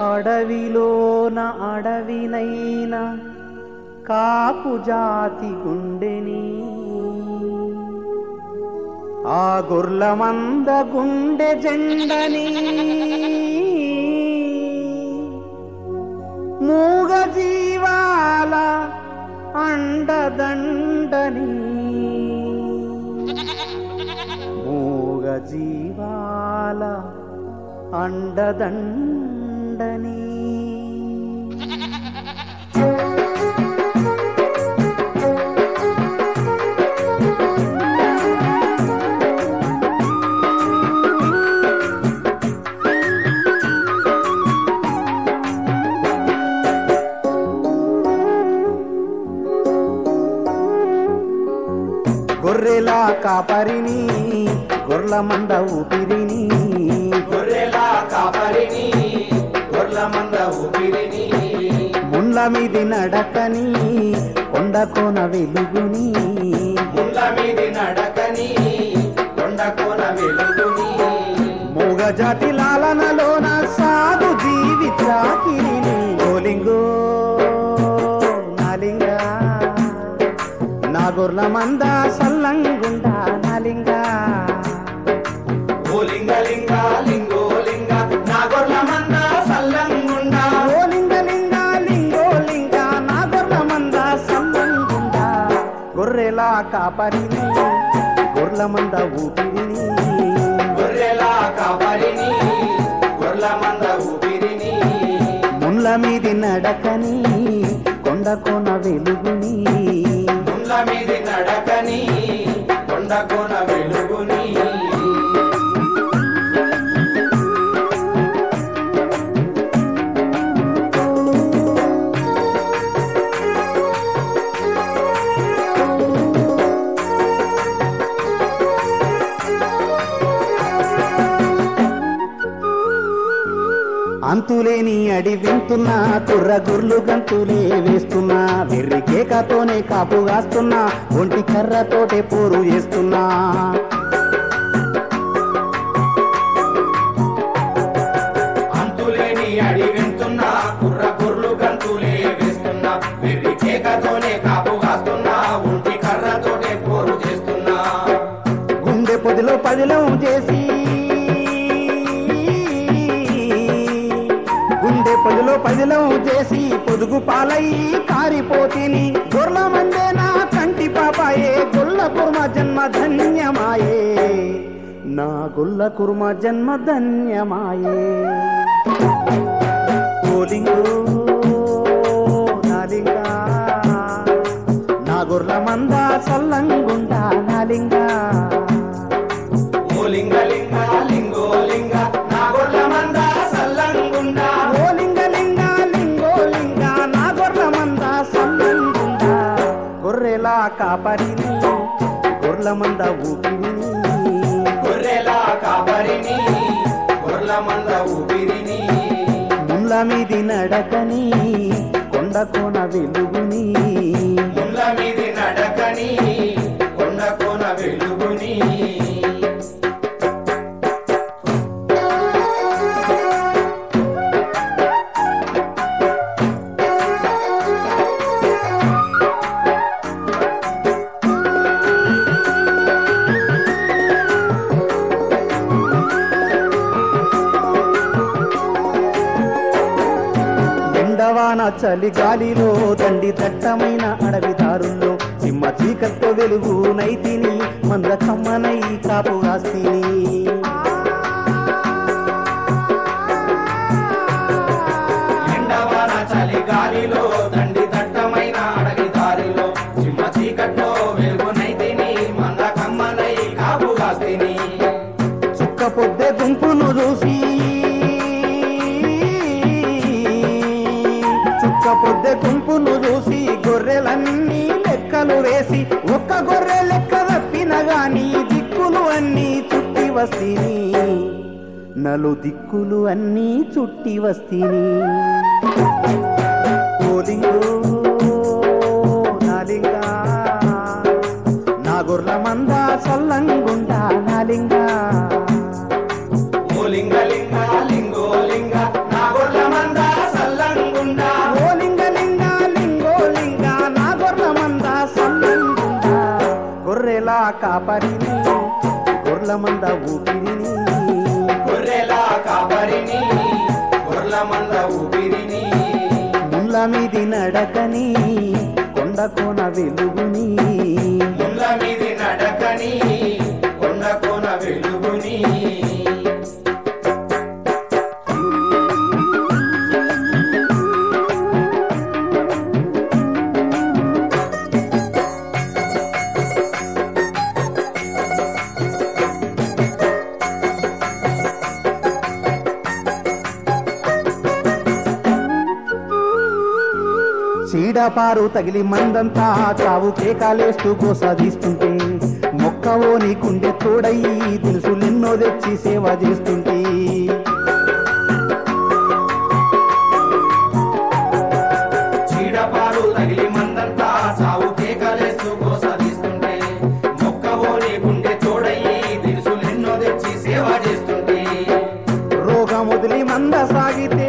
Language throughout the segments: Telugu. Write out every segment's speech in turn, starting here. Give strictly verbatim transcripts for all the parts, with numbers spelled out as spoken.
అడవిలోన అడవినైనా కాపు జాతి గుండెని ఆ గొర్ల మంద గుండె జెండని మూగ జీవాల అండదండని మూగ జీవాల అండదండని గొర్రెలా కాపరిని గొర్ల మంద ఊపిరిని గొర్రెలా కాపరిని గొర్ల మంద ఊపిరిని ముండ్ల మీది నడకని కొండ కోన వెలుగుని ముండ్ల మీది నడకని కొండ కోన వెలుగుని మూగ జాతి లాలనలోన సాగు జీవి చాకిరిని గోలింగో నాలింగా నా గొర్ల మంద సల్లంగుండా నాలింగా ఓ లింగ లింగ లింగో లింగ నా గొర్ల మంద సల్లంగుండా ఓ లింగ లింగ లింగో లింగ నా గొర్ల మంద సల్లంగుండా గొర్రెలా కాపరిని గొర్ల మంద ఊపిరిని గొర్రెలా కాపరిని గొర్ల మంద ఊపిరిని ముళ్ళ మీది నడకని కొండ కోన వెలుగుని ముండ్ల మీది నడకని కొండ కోన వెలుగుని అంతులేని అడి వింటున్నా కుర్ర గుర్లు గంతులే వేస్తున్నా వెర్రి కేకతోనే కాపు కాస్తున్నా ఒంటి కర్రతోటే పోరు చేస్తున్నా అంతులేని అడి వింటున్నా కుర్ర గుర్లు గంతులే వేస్తున్నా వెర్రి కేకతోనే కాపు కాస్తున్నా ఒంటి కర్రతోటే పోరు చేస్తున్నా గుండె పొదిలో పదిలం చేసి గుండె పొదిలో పదిలం చేసి పొదుగు పాలయ్యి కారిపోతిని గొర్ల మందే నా కంటి పాపాయే గొల్ల కుర్మ జన్మ ధన్యమాయే నా గొల్ల కుర్మ జన్మ ధన్యమాయే ఓలింగో నాలింగా నా గొర్ల మంద సల్లంగుండా నాలింగా ఓ లింగ లింగ లింగో లింగ నా గొర్ల మంద సల్లంగుండా ఓ లింగ లింగ లింగో లింగ నా గొర్ల మంద సల్లంగుండా గొర్రెలా కాపరిని గొర్ల మంద ఊపిరిని గొర్రెలా కాపరిని గొర్ల మంద ఊపిరిని ముళ్ళ మీది నడకని కొండ కోన వెలుగుని ముండ్ల మీది నడకని కొండ కోన వెలుగుని ఎండవాన చలి గాలిలో దండి దట్టమైన అడవి దారుల్లో సింహ చీకట్లో వెలుగు నైతిని మంద కమ్మనై కాపు కాస్తిని ఎండవాన చలి గాలిలో దండి దట్టమైన అడవి దారిలో సింహ చీకట్లో వెలుగునైతిని మంద కమ్మనై కాపు కాస్తిని చుక్క పొద్దె గుంపును చూసి చుక్క పొద్దె గుంపును చూసి గొర్రెలన్నీ లెక్కలు వేసి ఒక్క గొర్రె లెక్క తప్పిన గాని దిక్కులు అన్నీ చుట్టి వస్తిని నలు దిక్కులు అన్నీ చుట్టి వస్తిని ఓలింగో నాలింగా నా గొర్ల మంద సల్లంగుండా నాలింగా ఓ లింగ లింగ లింగో లింగ నా గొర్ల మంద కాపరిని గొర్ల మంద ఊపిరిని గొర్రెల కాపరిని గొర్ల మంద ఊపిరిని ముళ్ళ మీది నడకని కొండ కోన వెలుగుని ముళ్ళ మీది నడకని కొండ కోన వెలుగుని చీడపారు తగిలి మందంతా చావు కేకాలేస్తూ కోసాదిస్తుంటే మొక్కవో నీకుండే తోడయి తెలుసులెన్నో తెచ్చి సేవ చేస్తుంటే చీడపారు తగిలి మందంతా చావు కేకాలేస్తూ కోసాదిస్తుంటే మొక్కవో నీకుండే తోడయి తెలుసులెన్నో తెచ్చి సేవ చేస్తుంటే రోగం వదిలి మంద సాగితే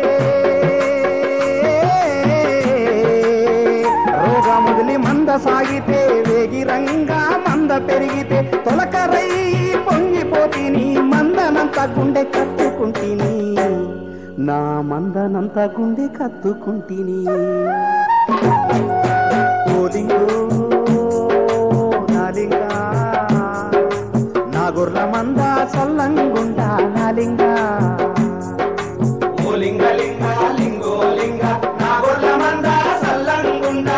మొదలి మంద సాగితే వేగిరంగా మంద పెరిగితే తొలకరై పొంగిపోతిని మందనంత గుండె కత్తుకుంటిని నా మందనంత గుండె కత్తుకుంటిని ఓలింగో నాలింగా నా గొర్ల మంద సల్లంగుండా నాలింగా ఓలింగ లింగ లింగో లింగ నా గొర్ల మంద సల్లంగుండా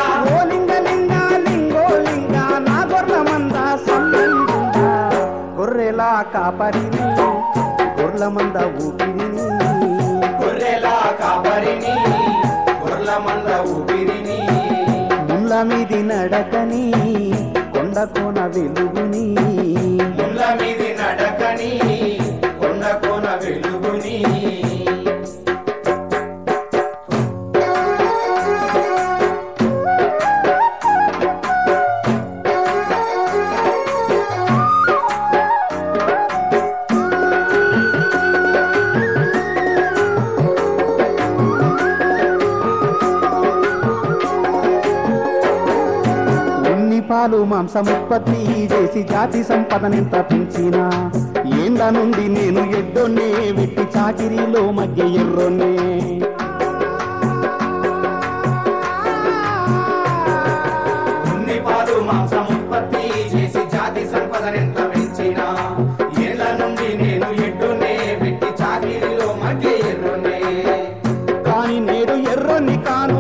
గొర్రెల కాపరిని గొర్ల మంద ఊపిరిని గొర్రెల కాపరిని గొర్ల మంద ఊపిరిని ముళ్ళ మీది నడకని కొండ కోన వెలుగుని ముళ్ళ మీది నడకని కొండ కోన వెలుగుని పాలు మాంసం ఉత్పత్తి చేసి జాతి సంపదనెంత పెంచినా ఏండ్ల నుండి నేను ఎడ్డొన్నే వెట్టి చాకిరీలో మధ్య ఎర్రొన్నే ఉన్ని పాలు మాంసం ఉత్పత్తి చేసి జాతి సంపదనెంత పెంచినా ఏండ్ల నుండి నేను ఎడ్డొన్నే వెట్టి చాకిరీలో మధ్య ఎర్రొన్నే కానీ నేడు ఎర్రొన్ని కాను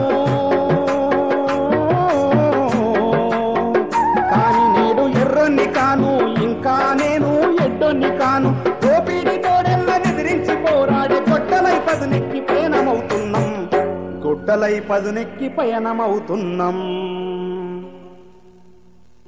కాను ఇంకా నేను ఎడ్డొన్ని కాను దోపిడి తోడెల్ల ఎదిరించి పోరాడే గొడ్డలై పదునెక్కి పయనమవుతున్నాం గొడ్డలై పదునెక్కి పయనమవుతున్నాం